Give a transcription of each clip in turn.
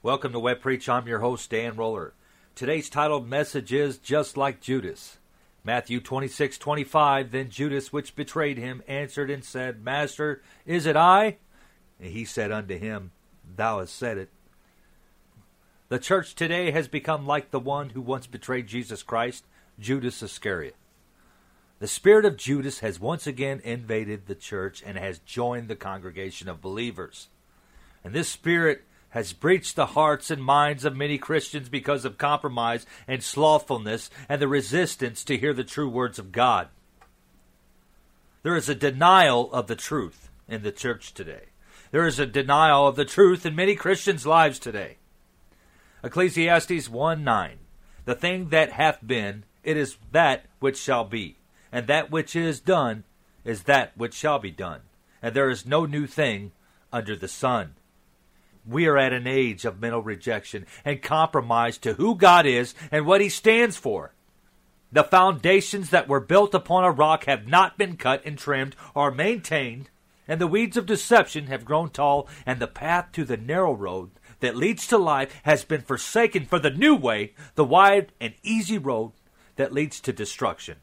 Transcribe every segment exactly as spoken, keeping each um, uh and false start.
Welcome to Web Preach. I'm your host, Dan Roller. Today's titled message is Just Like Judas. Matthew twenty-six twenty-five, Then Judas, which betrayed him, answered and said, Master, is it I? And he said unto him, Thou hast said it. The church today has become like the one who once betrayed Jesus Christ, Judas Iscariot. The spirit of Judas has once again invaded the church and has joined the congregation of believers. And this spirit has breached the hearts and minds of many Christians because of compromise and slothfulness and the resistance to hear the true words of God. There is a denial of the truth in the church today. There is a denial of the truth in many Christians' lives today. Ecclesiastes one nine, The thing that hath been, it is that which shall be, and that which is done is that which shall be done, and there is no new thing under the sun. We are at an age of mental rejection and compromise to who God is and what He stands for. The foundations that were built upon a rock have not been cut and trimmed or maintained, and the weeds of deception have grown tall, and the path to the narrow road that leads to life has been forsaken for the new way, the wide and easy road that leads to destruction.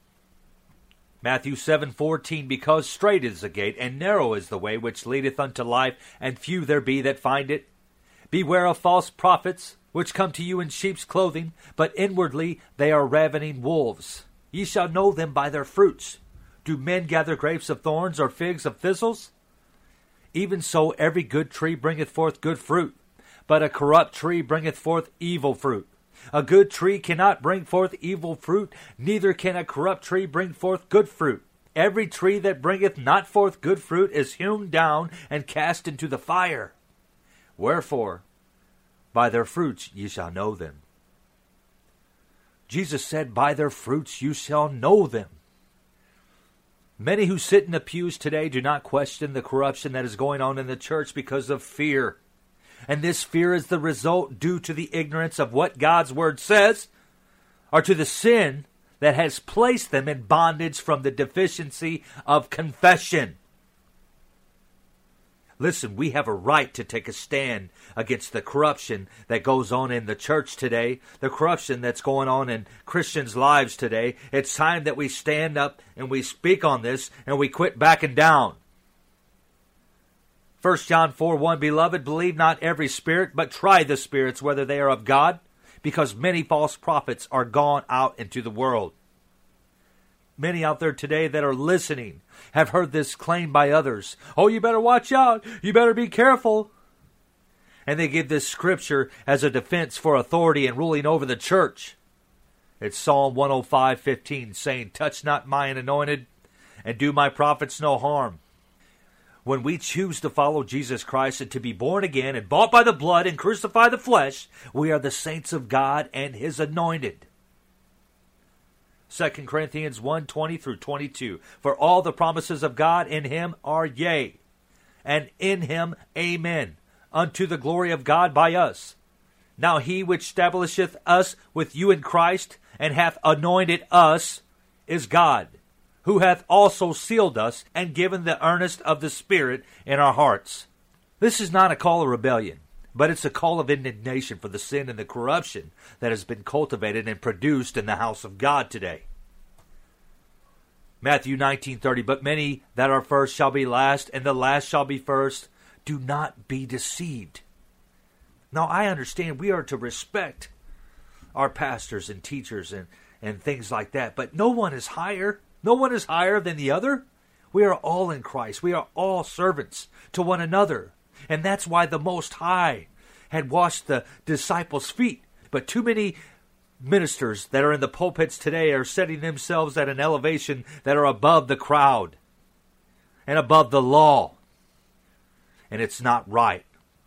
Matthew seven fourteen, Because strait is the gate, and narrow is the way which leadeth unto life, and few there be that find it. Beware of false prophets, which come to you in sheep's clothing, but inwardly they are ravening wolves. Ye shall know them by their fruits. Do men gather grapes of thorns, or figs of thistles? Even so every good tree bringeth forth good fruit, but a corrupt tree bringeth forth evil fruit. A good tree cannot bring forth evil fruit, neither can a corrupt tree bring forth good fruit. Every tree that bringeth not forth good fruit is hewn down and cast into the fire. Wherefore, by their fruits ye shall know them. Jesus said, By their fruits you shall know them. Many who sit in the pews today do not question the corruption that is going on in the church because of fear. And this fear is the result due to the ignorance of what God's Word says, or to the sin that has placed them in bondage from the deficiency of confession. Listen, we have a right to take a stand against the corruption that goes on in the church today, the corruption that's going on in Christians' lives today. It's time that we stand up and we speak on this and we quit backing down. First John four one, Beloved, believe not every spirit, but try the spirits whether they are of God, because many false prophets are gone out into the world. Many out there today that are listening have heard this claim by others. Oh, you better watch out. You better be careful. And they give this scripture as a defense for authority and ruling over the church. It's Psalm one oh five fifteen saying, Touch not mine anointed, and do my prophets no harm. When we choose to follow Jesus Christ and to be born again and bought by the blood and crucify the flesh, we are the saints of God and His anointed. Second Corinthians one twenty through twenty-two. For all the promises of God in Him are yea, and in Him amen, unto the glory of God by us. Now He which establisheth us with you in Christ, and hath anointed us, is God, who hath also sealed us and given the earnest of the Spirit in our hearts. This is not a call of rebellion, but it's a call of indignation for the sin and the corruption that has been cultivated and produced in the house of God today. Matthew nineteen thirty, But many that are first shall be last, and the last shall be first. Do not be deceived. Now I understand we are to respect our pastors and teachers and, and things like that, but no one is higher. No one is higher than the other. We are all in Christ. We are all servants to one another. And that's why the Most High had washed the disciples' feet. But too many ministers that are in the pulpits today are setting themselves at an elevation that are above the crowd and above the law. And it's not right.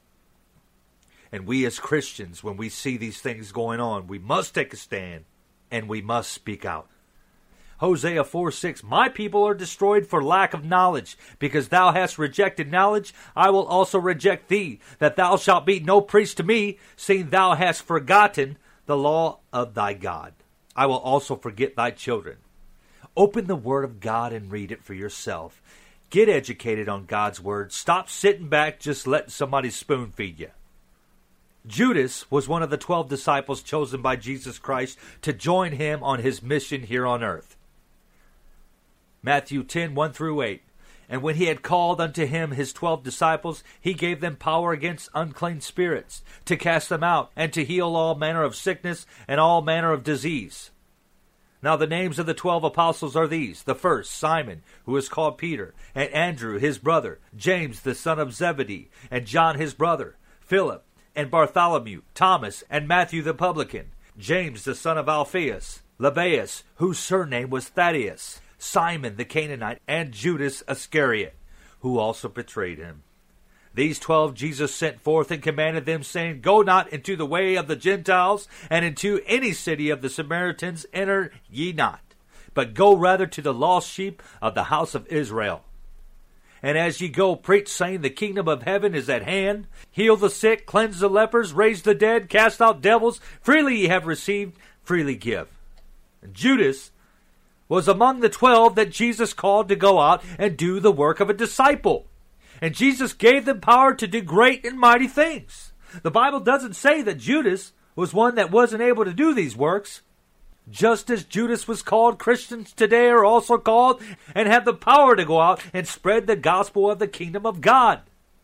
And we as Christians, when we see these things going on, we must take a stand and we must speak out. Hosea four six, My people are destroyed for lack of knowledge. Because thou hast rejected knowledge, I will also reject thee, that thou shalt be no priest to me, seeing thou hast forgotten the law of thy God. I will also forget thy children. Open the Word of God and read it for yourself. Get educated on God's Word. Stop sitting back just letting somebody spoon feed you. Judas was one of the twelve disciples chosen by Jesus Christ to join him on his mission here on earth. Matthew ten, one through eight. And when he had called unto him his twelve disciples, he gave them power against unclean spirits, to cast them out, and to heal all manner of sickness and all manner of disease. Now the names of the twelve apostles are these: the first, Simon, who is called Peter, and Andrew his brother, James the son of Zebedee, and John his brother, Philip, and Bartholomew, Thomas, and Matthew the publican, James the son of Alphaeus, Lebbaeus, whose surname was Thaddeus, Simon the Canaanite, and Judas Iscariot, who also betrayed him. These twelve Jesus sent forth and commanded them, saying, Go not into the way of the Gentiles, and into any city of the Samaritans enter ye not, but go rather to the lost sheep of the house of Israel. And as ye go, preach, saying, The kingdom of heaven is at hand. Heal the sick, cleanse the lepers, raise the dead, cast out devils. Freely ye have received, freely give. And Judas was among the twelve that Jesus called to go out and do the work of a disciple. And Jesus gave them power to do great and mighty things. The Bible doesn't say that Judas was one that wasn't able to do these works. Just as Judas was called, Christians today are also called and have the power to go out and spread the gospel of the kingdom of God.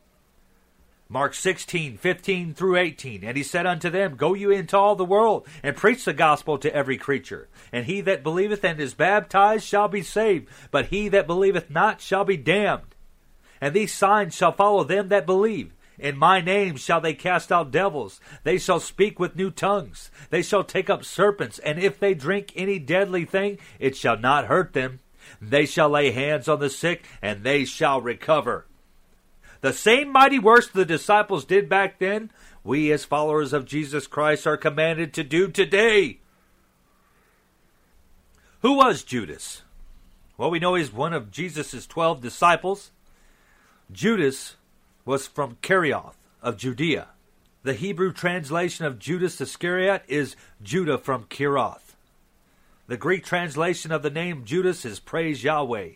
Mark sixteen, fifteen through eighteen. And he said unto them, Go you into all the world, and preach the gospel to every creature. And he that believeth and is baptized shall be saved, but he that believeth not shall be damned. And these signs shall follow them that believe. In my name shall they cast out devils. They shall speak with new tongues. They shall take up serpents, and if they drink any deadly thing, it shall not hurt them. They shall lay hands on the sick, and they shall recover. The same mighty works the disciples did back then, we as followers of Jesus Christ are commanded to do today. Who was Judas? Well, we know he's one of Jesus' twelve disciples. Judas was from Kerioth of Judea. The Hebrew translation of Judas Iscariot is Judah from Kerioth. The Greek translation of the name Judas is Praise Yahweh.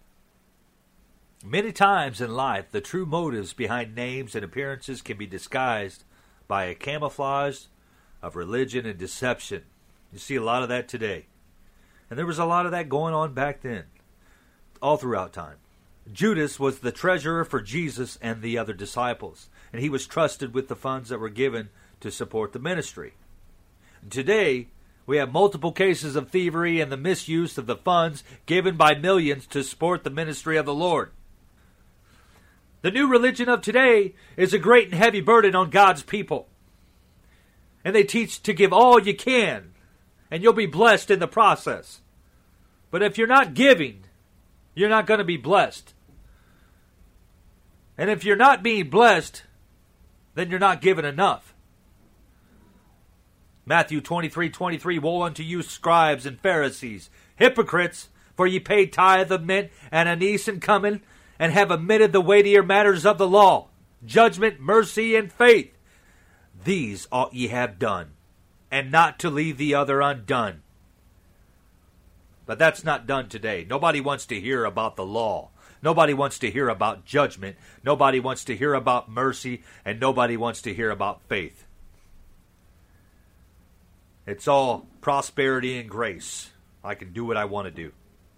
Many times in life, the true motives behind names and appearances can be disguised by a camouflage of religion and deception. You see a lot of that today. And there was a lot of that going on back then, all throughout time. Judas was the treasurer for Jesus and the other disciples, and he was trusted with the funds that were given to support the ministry. Today, we have multiple cases of thievery and the misuse of the funds given by millions to support the ministry of the Lord. The new religion of today is a great and heavy burden on God's people. And they teach to give all you can, and you'll be blessed in the process. But if you're not giving, you're not going to be blessed. And if you're not being blessed, then you're not giving enough. Matthew twenty-three, twenty-three, Woe unto you, scribes and Pharisees, hypocrites, for ye pay tithe of mint and anise and cumin, and have omitted the weightier matters of the law, judgment, mercy, and faith. These ought ye have done, and not to leave the other undone. But that's not done today. Nobody wants to hear about the law. Nobody wants to hear about judgment. Nobody wants to hear about mercy, and nobody wants to hear about faith. It's all prosperity and grace. I can do what I want to do.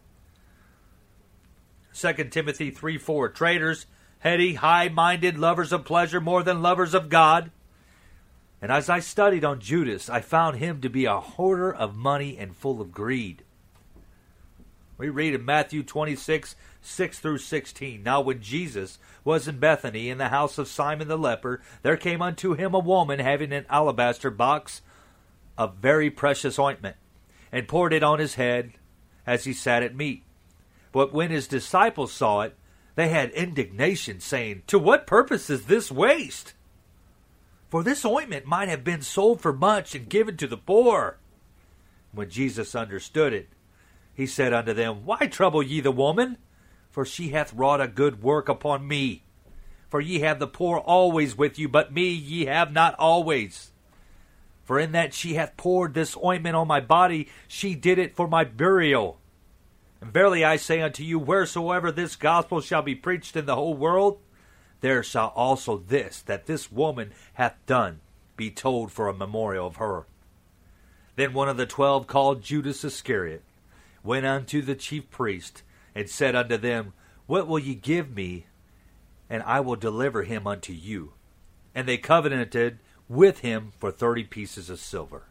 Second Timothy three four, Traitors, heady, high-minded, lovers of pleasure more than lovers of God. And as I studied on Judas, I found him to be a hoarder of money and full of greed. We read in Matthew twenty-six, six through sixteen, Now when Jesus was in Bethany in the house of Simon the leper, there came unto him a woman having an alabaster box of very precious ointment, and poured it on his head as he sat at meat. But when his disciples saw it, they had indignation, saying, To what purpose is this waste? For this ointment might have been sold for much and given to the poor. When Jesus understood it, he said unto them, Why trouble ye the woman? For she hath wrought a good work upon me. For ye have the poor always with you, but me ye have not always. For in that she hath poured this ointment on my body, she did it for my burial. And verily I say unto you, wheresoever this gospel shall be preached in the whole world, there shall also this, that this woman hath done, be told for a memorial of her. Then one of the twelve, called Judas Iscariot, went unto the chief priest, and said unto them, What will ye give me, and I will deliver him unto you? And they covenanted with him for thirty pieces of silver.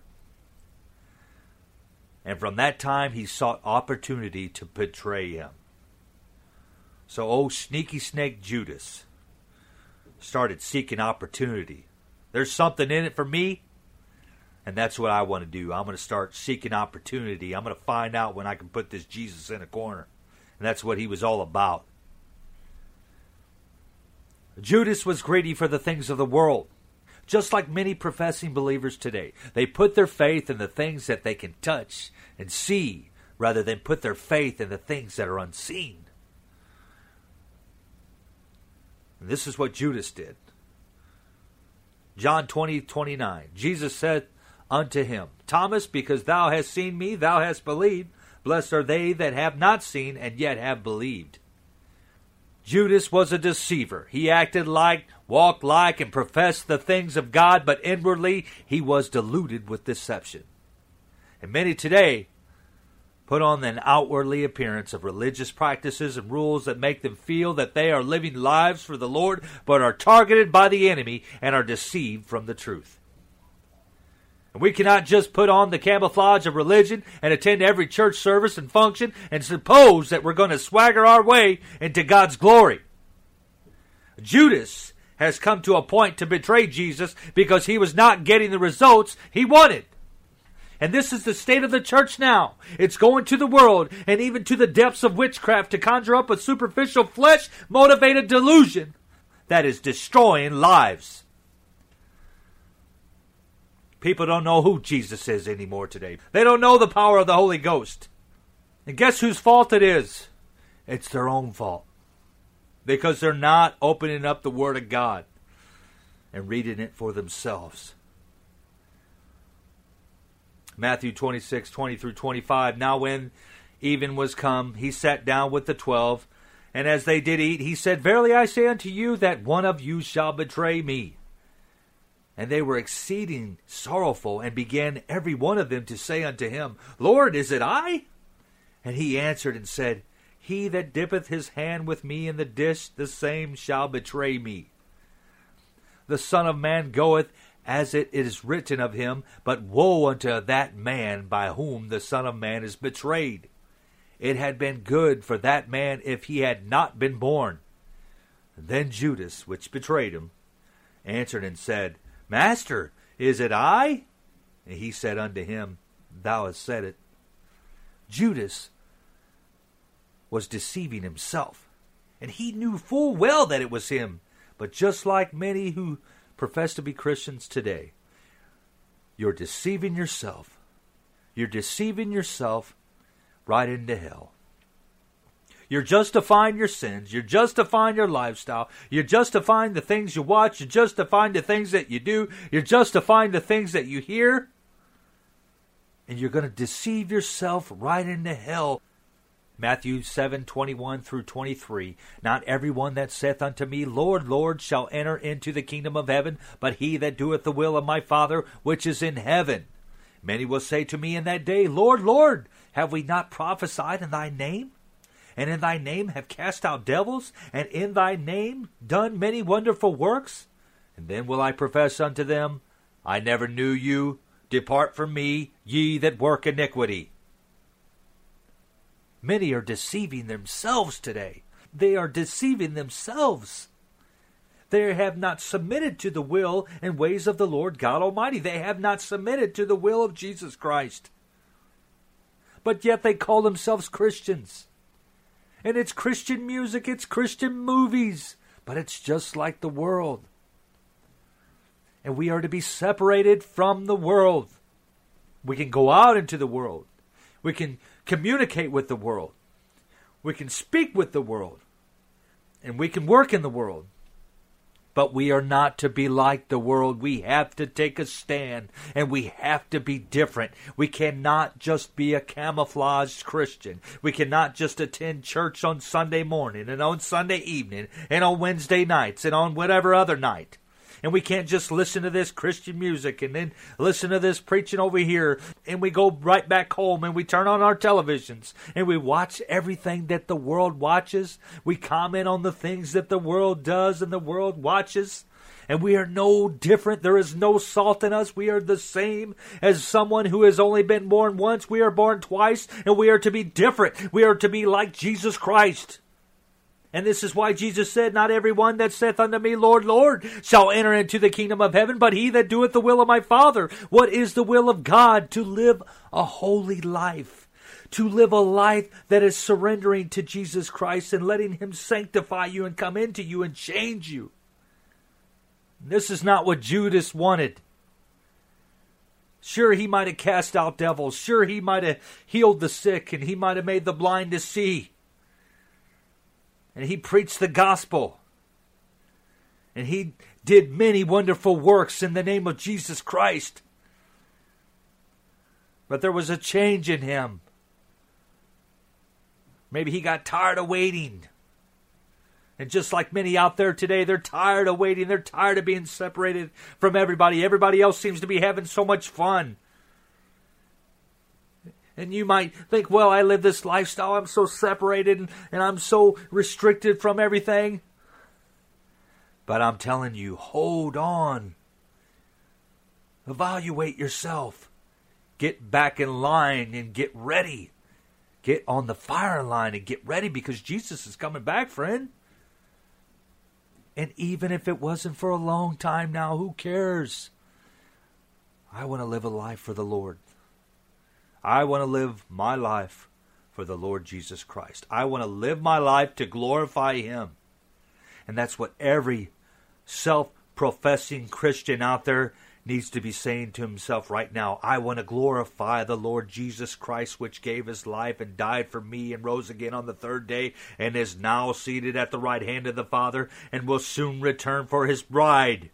And from that time he sought opportunity to betray him. So old sneaky snake Judas started seeking opportunity. There's something in it for me, and that's what I want to do. I'm going to start seeking opportunity. I'm going to find out when I can put this Jesus in a corner. And that's what he was all about. Judas was greedy for the things of the world. Just like many professing believers today, they put their faith in the things that they can touch and see, rather than put their faith in the things that are unseen. And this is what Judas did. John twenty, twenty-nine. Jesus said unto him, Thomas, because thou hast seen me, thou hast believed. Blessed are they that have not seen and yet have believed. Judas was a deceiver. He acted like, walked like, and professed the things of God, but inwardly he was deluded with deception. And many today put on an outwardly appearance of religious practices and rules that make them feel that they are living lives for the Lord, but are targeted by the enemy and are deceived from the truth. And we cannot just put on the camouflage of religion and attend every church service and function and suppose that we're going to swagger our way into God's glory. Judas has come to a point to betray Jesus because he was not getting the results he wanted. And this is the state of the church now. It's going to the world and even to the depths of witchcraft to conjure up a superficial flesh-motivated delusion that is destroying lives. People don't know who Jesus is anymore today. They don't know the power of the Holy Ghost. And guess whose fault it is? It's their own fault. Because they're not opening up the Word of God and reading it for themselves. Matthew twenty-six, twenty through twenty-five. Now when even was come, he sat down with the twelve. And as they did eat, he said, Verily I say unto you, that one of you shall betray me. And they were exceeding sorrowful, and began every one of them to say unto him, Lord, is it I? And he answered and said, He that dippeth his hand with me in the dish, the same shall betray me. The Son of Man goeth as it is written of him, but woe unto that man by whom the Son of Man is betrayed. It had been good for that man if he had not been born. Then Judas, which betrayed him, answered and said, Master, is it I? And he said unto him, Thou hast said it. Judas was deceiving himself, and he knew full well that it was him. But just like many who profess to be Christians today, you're deceiving yourself. You're deceiving yourself right into hell. You're justifying your sins. You're justifying your lifestyle. You're justifying the things you watch. You're justifying the things that you do. You're justifying the things that you hear. And you're going to deceive yourself right into hell. Matthew seven, twenty-one through twenty-three. Not everyone that saith unto me, Lord, Lord, shall enter into the kingdom of heaven, but he that doeth the will of my Father which is in heaven. Many will say to me in that day, Lord, Lord, have we not prophesied in thy name? And in thy name have cast out devils, and in thy name done many wonderful works? And then will I profess unto them, I never knew you. Depart from me, ye that work iniquity. Many are deceiving themselves today. They are deceiving themselves. They have not submitted to the will and ways of the Lord God Almighty. They have not submitted to the will of Jesus Christ. But yet they call themselves Christians. And it's Christian music, it's Christian movies, but it's just like the world. And we are to be separated from the world. We can go out into the world. We can communicate with the world. We can speak with the world. And we can work in the world. But we are not to be like the world. We have to take a stand, and we have to be different. We cannot just be a camouflaged Christian. We cannot just attend church on Sunday morning and on Sunday evening and on Wednesday nights and on whatever other night. And we can't just listen to this Christian music and then listen to this preaching over here. And we go right back home and we turn on our televisions and we watch everything that the world watches. We comment on the things that the world does and the world watches. And we are no different. There is no salt in us. We are the same as someone who has only been born once. We are born twice, and we are to be different. We are to be like Jesus Christ. And this is why Jesus said, not everyone that saith unto me, Lord, Lord, shall enter into the kingdom of heaven, but he that doeth the will of my Father. What is the will of God? To live a holy life. To live a life that is surrendering to Jesus Christ and letting him sanctify you and come into you and change you. This is not what Judas wanted. Sure, he might have cast out devils. Sure, he might have healed the sick, and he might have made the blind to see. And he preached the gospel. And he did many wonderful works in the name of Jesus Christ. But there was a change in him. Maybe he got tired of waiting. And just like many out there today, they're tired of waiting. They're tired of being separated from everybody. Everybody else seems to be having so much fun. And you might think, well, I live this lifestyle. I'm so separated and, and I'm so restricted from everything. But I'm telling you, hold on. Evaluate yourself. Get back in line and get ready. Get on the fire line and get ready because Jesus is coming back, friend. And even if it wasn't for a long time now, who cares? I want to live a life for the Lord. I want to live my life for the Lord Jesus Christ. I want to live my life to glorify him. And that's what every self-professing Christian out there needs to be saying to himself right now. I want to glorify the Lord Jesus Christ, which gave his life and died for me and rose again on the third day and is now seated at the right hand of the Father and will soon return for his bride.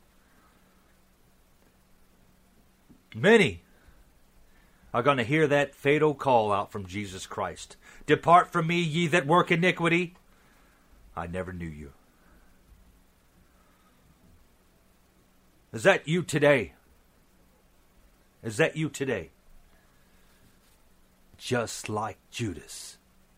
Many are going to hear that fatal call out from Jesus Christ. Depart from me, ye that work iniquity. I never knew you. Is that you today? Is that you today? Just like Judas.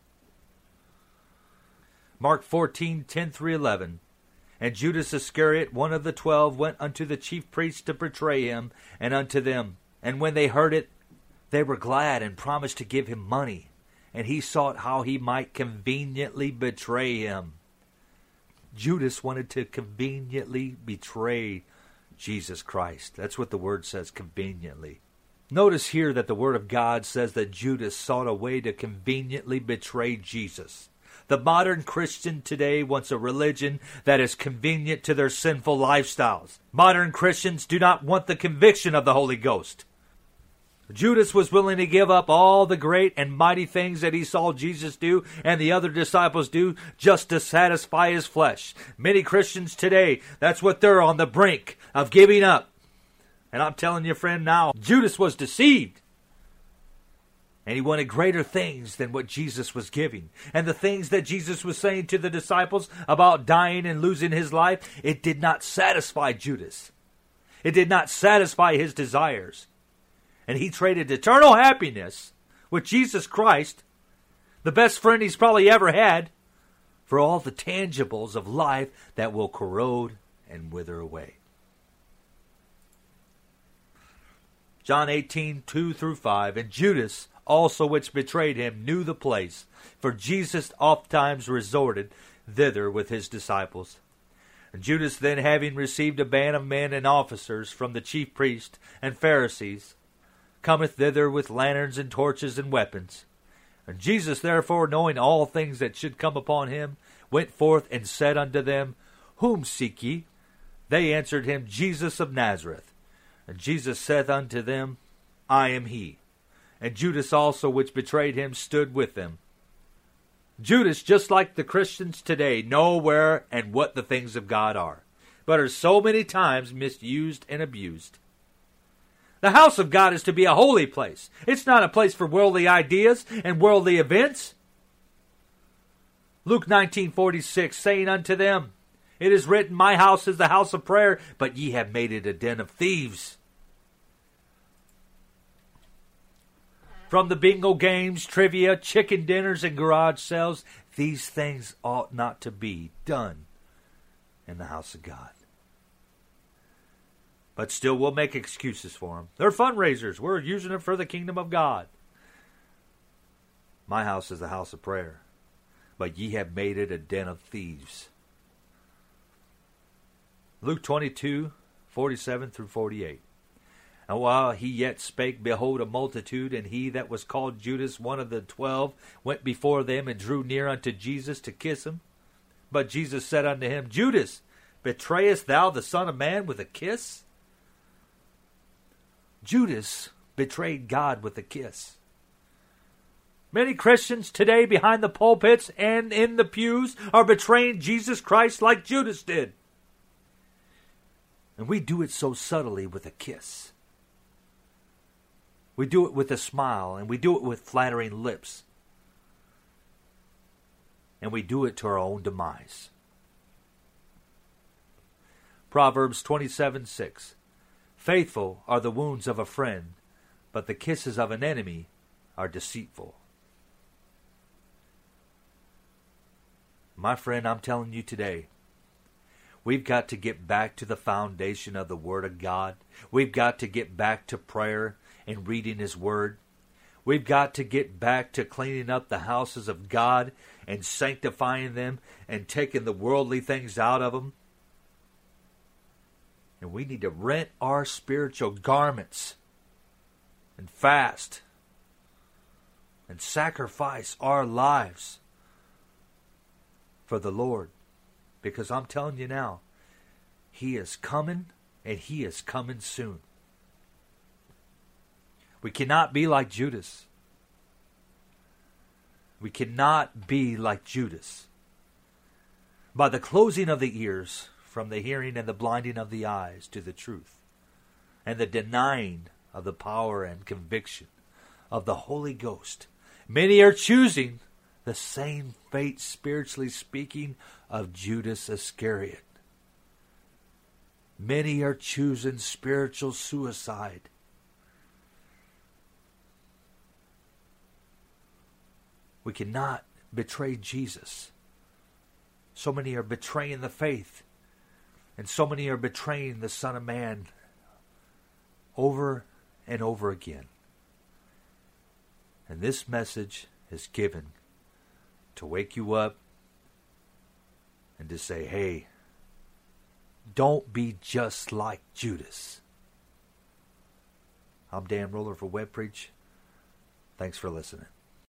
Mark fourteen, ten through eleven. And Judas Iscariot, one of the twelve, went unto the chief priests to betray him, and unto them. And when they heard it, they were glad, and promised to give him money. And he sought how he might conveniently betray him. Judas wanted to conveniently betray Jesus Christ. That's what the word says, conveniently. Notice here that the word of God says that Judas sought a way to conveniently betray Jesus. The modern Christian today wants a religion that is convenient to their sinful lifestyles. Modern Christians do not want the conviction of the Holy Ghost. Judas was willing to give up all the great and mighty things that he saw Jesus do and the other disciples do just to satisfy his flesh. Many Christians today, that's what they're on the brink of giving up. And I'm telling you, friend, now, Judas was deceived. And he wanted greater things than what Jesus was giving. And the things that Jesus was saying to the disciples about dying and losing his life, it did not satisfy Judas. It did not satisfy his desires. And he traded eternal happiness with Jesus Christ, the best friend he's probably ever had, for all the tangibles of life that will corrode and wither away. John eighteen, two through five. And Judas also which betrayed him knew the place, for Jesus ofttimes resorted thither with his disciples. And Judas then, having received a band of men and officers from the chief priests and Pharisees, cometh thither with lanterns and torches and weapons. And Jesus therefore, knowing all things that should come upon him, went forth and said unto them, Whom seek ye? They answered him, Jesus of Nazareth. And Jesus saith unto them, I am he. And Judas also, which betrayed him, stood with them. Judas, just like the Christians today, know where and what the things of God are, but are so many times misused and abused. The house of God is to be a holy place. It's not a place for worldly ideas and worldly events. Luke nineteen forty-six, saying unto them, It is written, my house is the house of prayer, but ye have made it a den of thieves. From the bingo games, trivia, chicken dinners, and garage sales, these things ought not to be done in the house of God. But still, we'll make excuses for them. They're fundraisers. We're using it for the kingdom of God. My house is the house of prayer, but ye have made it a den of thieves. Luke twenty-two, forty-seven through forty-eight. And while he yet spake, behold, a multitude, and he that was called Judas, one of the twelve, went before them and drew near unto Jesus to kiss him. But Jesus said unto him, Judas, betrayest thou the Son of Man with a kiss? Judas betrayed God with a kiss. Many Christians today behind the pulpits and in the pews are betraying Jesus Christ like Judas did. And we do it so subtly with a kiss. We do it with a smile, and we do it with flattering lips. And we do it to our own demise. Proverbs twenty-seven six. Faithful are the wounds of a friend, but the kisses of an enemy are deceitful. My friend, I'm telling you today, we've got to get back to the foundation of the Word of God. We've got to get back to prayer and reading His Word. We've got to get back to cleaning up the houses of God and sanctifying them and taking the worldly things out of them. And we need to rent our spiritual garments and fast and sacrifice our lives for the Lord. Because I'm telling you now, He is coming, and He is coming soon. We cannot be like Judas. We cannot be like Judas. By the closing of the ears, from the hearing and the blinding of the eyes to the truth, and the denying of the power and conviction of the Holy Ghost, many are choosing the same fate, spiritually speaking, of Judas Iscariot. Many are choosing spiritual suicide. We cannot betray Jesus. So many are betraying the faith, and so many are betraying the Son of Man over and over again. And this message is given to wake you up and to say, hey, don't be just like Judas. I'm Dan Roller for Web Preach. Thanks for listening.